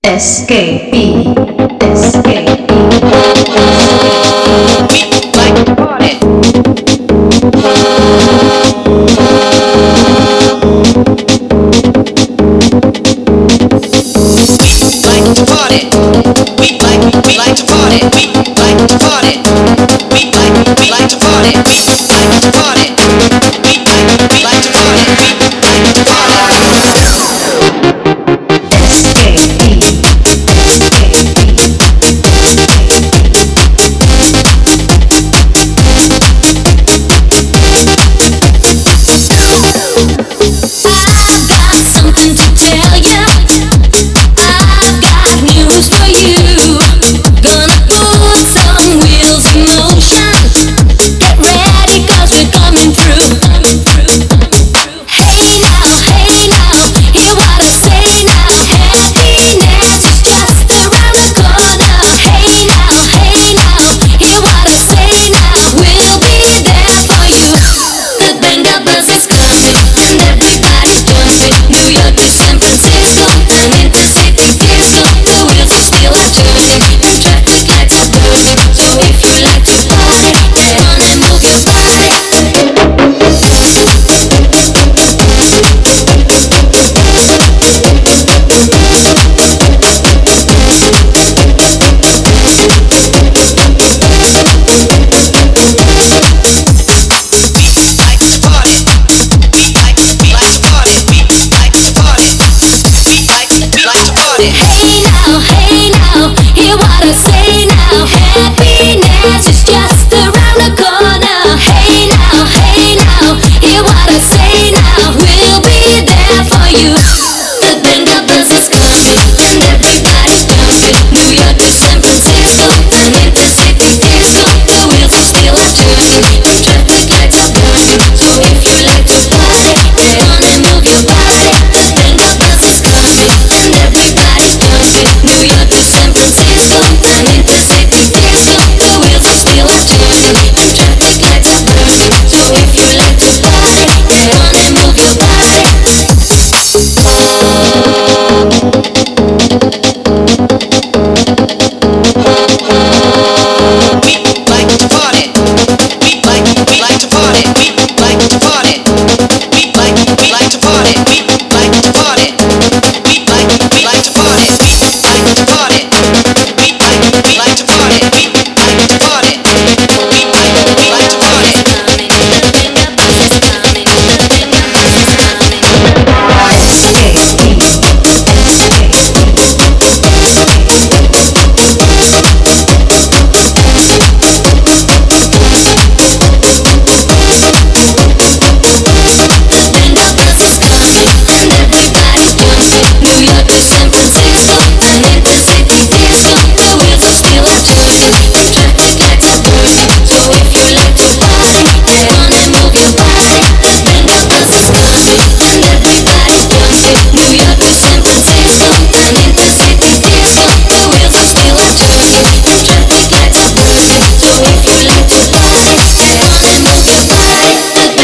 SKP, SKP. We like to party. Like to party. We like to party. We like to party. We like to party. We like to party. We like to party. We like to party. SKP. Hey now, hear what I say now. Happiness is just around the corner. Hey now, hear what I say now. We'll be there for you. The band of us is coming, and everybody's bouncing. New York to San Francisco, and intercity disco. The wheels are still are turning, the traffic lights are burning. So if you like to party, get on and move your body. The band of us is coming, and everybody's bouncing. New York to San Francisco, and intercity disco. The wheels are still are turning, the traffic lights are burning. So if you like to party, get on and move your body.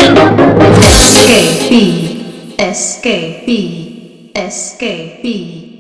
SKP, SKP, SKP.